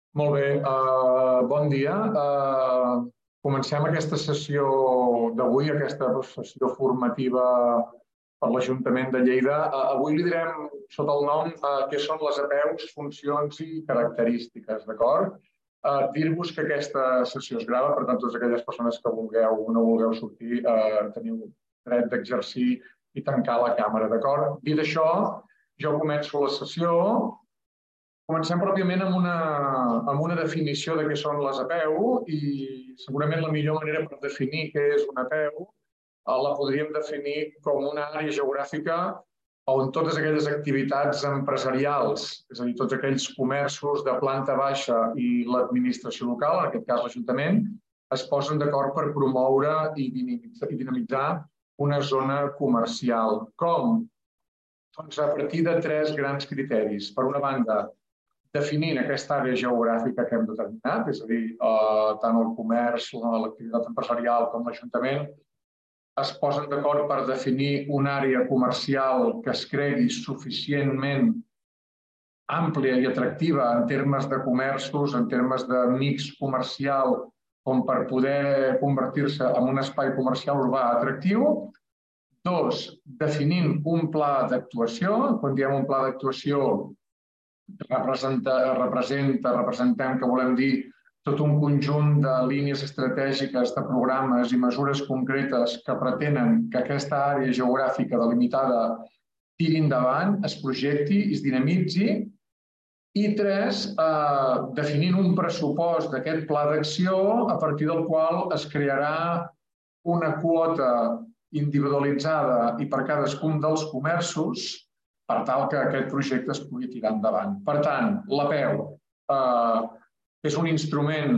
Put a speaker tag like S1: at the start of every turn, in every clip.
S1: Molt bé, bon dia. Comencem aquesta sessió d'avui, aquesta sessió formativa per l'Ajuntament de Lleida. Avui li direm sota el nom què són les apeus, funcions i característiques, d'acord? Dir-vos que aquesta sessió es grava, per tant, totes aquelles persones que vulgueu o no vulgueu sortir teniu dret d'exercir i tancar la càmera, d'acord? Dit això, jo començo la sessió. Comencem pròpiament amb una definició de què són les APEU i segurament la millor manera per definir què és una APEU la podríem definir com una àrea geogràfica on totes aquelles activitats empresarials, és a dir, tots aquells comerços de planta baixa i l'administració local, en aquest cas l'Ajuntament, es posen d'acord per promoure i dinamitzar una zona comercial. Com? Doncs a partir de tres grans criteris. Per una banda, definint aquesta àrea geogràfica que hem determinat, és a dir, tant el comerç, l'activitat empresarial com l'Ajuntament, es posen d'acord per definir una àrea comercial que es cregui suficientment àmplia i atractiva en termes de comerços, en termes de mix comercial, com per poder convertir-se en un espai comercial urbà atractiu. Dos, definint un pla d'actuació. Quan diem un pla d'actuació, representem que volem dir tot un conjunt de línies estratègiques, de programes i mesures concretes que pretenen que aquesta àrea geogràfica delimitada tiri endavant, es projecti i es dinamitzi. I tres, definint un pressupost d'aquest pla d'acció a partir del qual es crearà una quota individualitzada i per cadascun dels comerços per tal que aquest projecte es pugui tirar endavant. Per tant, l'APEU és un instrument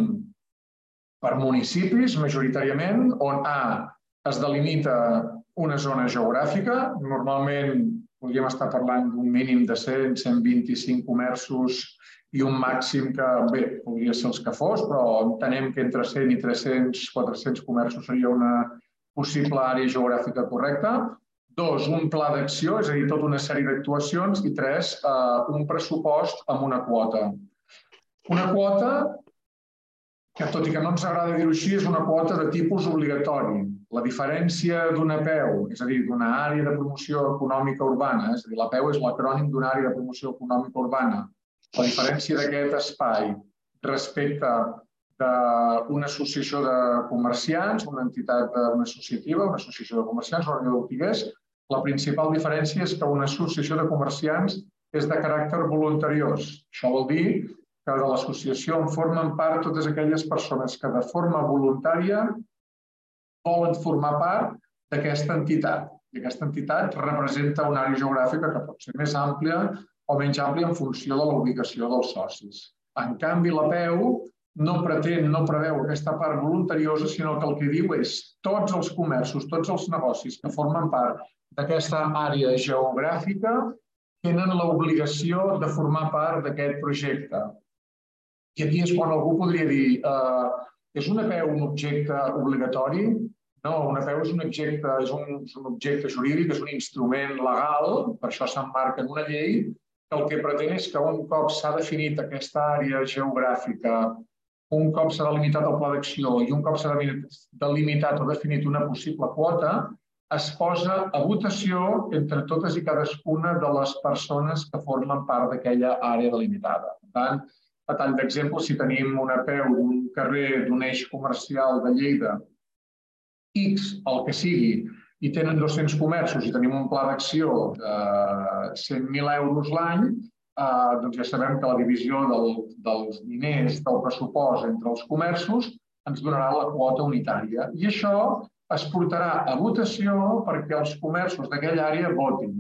S1: per municipis, majoritàriament, on es delimita una zona geogràfica. Normalment podríem estar parlant d'un mínim de 100, 125 comerços i un màxim que, bé, podria ser els que fos, però entenem que entre 100 i 300, 400 comerços seria una possible àrea geogràfica correcta. Dos, un pla d'acció, és a dir, tota una sèrie d'actuacions. I tres, un pressupost amb una quota. Una quota que, tot i que no ens agrada dir-ho així, és una quota de tipus obligatori. La diferència d'una APEU, és a dir, d'una àrea de promoció econòmica urbana, és a dir, l'APEU és l'acrònim d'una àrea de promoció econòmica urbana. La diferència d'aquest espai respecte d'una associació de comerciants, una entitat associativa, una associació de comerciants, una unió de botiguers, la principal diferència és que una associació de comerciants és de caràcter voluntariós. Això vol dir que de l'associació en formen part totes aquelles persones que de forma voluntària volen formar part d'aquesta entitat. I aquesta entitat representa una àrea geogràfica que pot ser més àmplia o menys àmplia en funció de la ubicació dels socis. En canvi, l'APEU no preveu aquesta part voluntariosa, sinó que el que diu és tots els comerços, tots els negocis que formen part d'aquesta àrea geogràfica tenen l'obligació de formar part d'aquest projecte. I aquí és quan algú podria dir és una APEU un objecte obligatori? No, una APEU és un objecte jurídic, és un instrument legal, per això s'emmarca en una llei, que el que pretén és que un cop s'ha definit aquesta àrea geogràfica, un cop s'ha delimitat el pla d'acció i un cop s'ha delimitat o definit una possible quota, es posa a votació entre totes i cadascuna de les persones que formen part d'aquella àrea delimitada. Per tant, a tall d'exemple, si tenim una APEU d'un carrer d'un eix comercial de Lleida, X, el que sigui, i tenen 200 comerços i tenim un pla d'acció de 100.000 euros l'any, doncs ja sabem que la divisió dels diners del pressupost entre els comerços ens donarà la quota unitària. I això es portarà a votació perquè els comerços d'aquella àrea votin.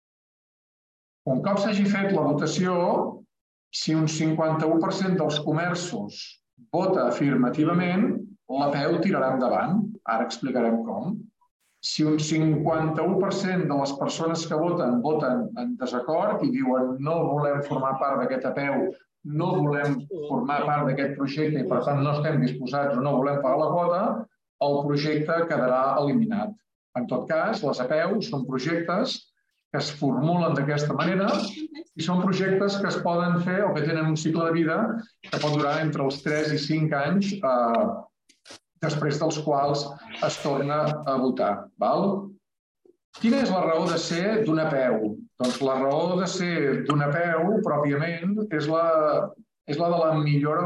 S1: Un cop s'hagi fet la votació, si un 51% dels comerços vota afirmativament, l'APEU tirarà endavant. Ara explicarem com. Si un 51% de les persones que voten en desacord i diuen no volem formar part d'aquest APEU, no volem formar part d'aquest projecte i per tant no estem disposats o no volem pagar la quota, el projecte quedarà eliminat. En tot cas, les APEU són projectes que es formulen d'aquesta manera I són projectes que es poden fer o que tenen un cicle de vida que pot durar entre els 3 i 5 anys, després dels quals es torna a votar. Quina és la raó de ser d'una APEU? Doncs la raó de ser d'una APEU, pròpiament, és la de la millora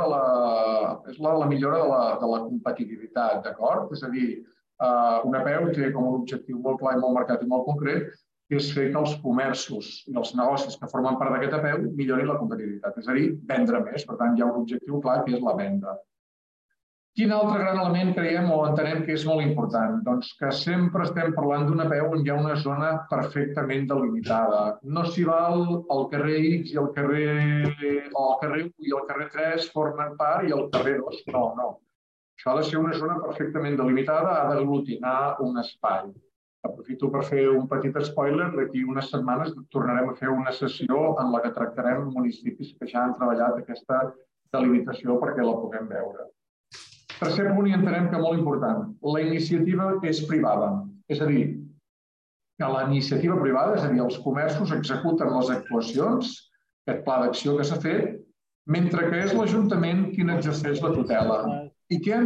S1: de la competitivitat, d'acord? És a dir, una APEU té com un objectiu molt clar i molt marcat i molt concret, que és fer que els comerços i els negocis que formen part d'aquesta APEU millorin la competitivitat, és a dir, vendre més. Per tant, hi ha un objectiu clar que és la venda. Quin altre gran element creiem o entenem que és molt important? Doncs que sempre estem parlant d'una APEU on hi ha una zona perfectament delimitada. No s'hi val el carrer X i el carrer 1 i el carrer 3 formen part i el carrer 2 no. Això ha de ser una zona perfectament delimitada, ha d'aglutinar un espai. Aprofito per fer un petit spoiler. D'aquí unes setmanes tornarem a fer una sessió en la que tractarem municipis que ja han treballat aquesta delimitació perquè la puguem veure. Tercer punt, i entenem que molt important, la iniciativa és privada. És a dir, que la iniciativa privada, és a dir, els comerços executen les actuacions, aquest pla d'acció que s'ha fet, mentre que és l'Ajuntament qui n'exerceix la tutela. I què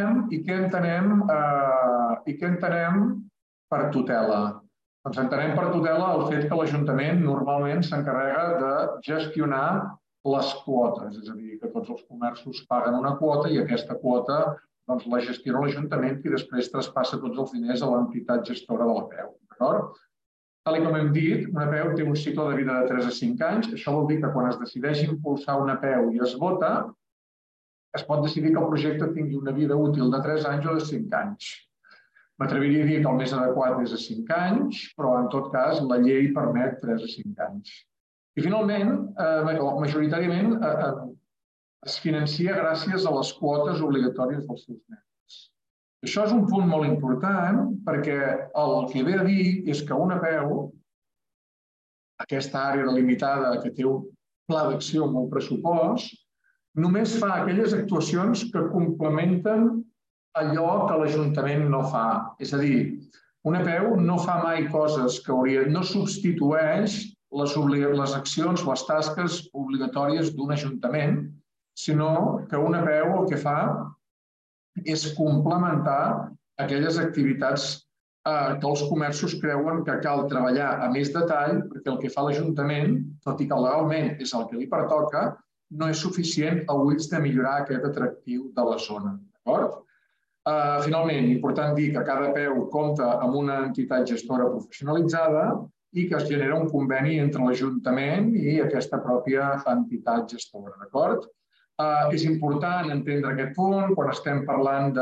S1: entenem per tutela? Doncs entenem per tutela el fet que l'Ajuntament normalment s'encarrega de gestionar les quotes, és a dir, que tots els comerços paguen una quota i aquesta quota la gestiona l'Ajuntament i després traspassa tots els diners a l'entitat gestora de l'APEU. Tal com hem dit, una APEU té un cicle de vida de 3 a 5 anys. Això vol dir que quan es decideix impulsar una APEU i es vota, es pot decidir que el projecte tingui una vida útil de 3 anys o de 5 anys. M'atreviria a dir que el més adequat és a 5 anys, però en tot cas la llei permet 3 a 5 anys. I finalment, majoritàriament, es financia gràcies a les quotes obligatòries dels seus membres. Això és un punt molt important perquè el que ve a dir és que una APEU, aquesta àrea delimitada que té un pla d'acció amb un pressupost, només fa aquelles actuacions que complementen allò que l'Ajuntament no fa. És a dir, una APEU no fa mai coses que hauria... no substitueix les accions, les tasques obligatòries d'un ajuntament, sinó que una APEU el que fa és complementar aquelles activitats que els comerços creuen que cal treballar a més detall, perquè el que fa l'Ajuntament, tot i que legalment és el que li pertoca, no és suficient a ulls de millorar aquest atractiu de la zona. Finalment, important dir que cada APEU compta amb una entitat gestora professionalitzada i que es genera un conveni entre l'Ajuntament i aquesta pròpia entitat gestora. És important entendre aquest punt quan estem parlant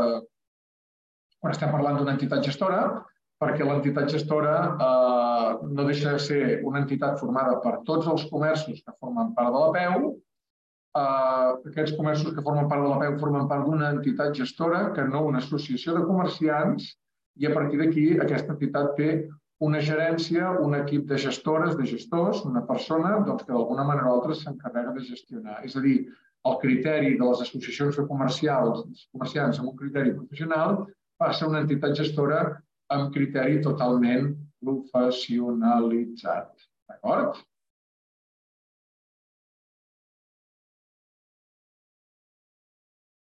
S1: d'una entitat gestora, perquè l'entitat gestora no deixa de ser una entitat formada per tots els comerços que formen part de l'APEU. Aquests comerços que formen part de l'APEU formen part d'una entitat gestora que no una associació de comerciants, i a partir d'aquí aquesta entitat té una gerència, un equip de gestores, de gestors, una persona que d'alguna manera o altra s'encarrega de gestionar. És a dir, el criteri de les associacions de comerciants amb un criteri professional passa a una entitat gestora amb criteri totalment professionalitzat. D'acord?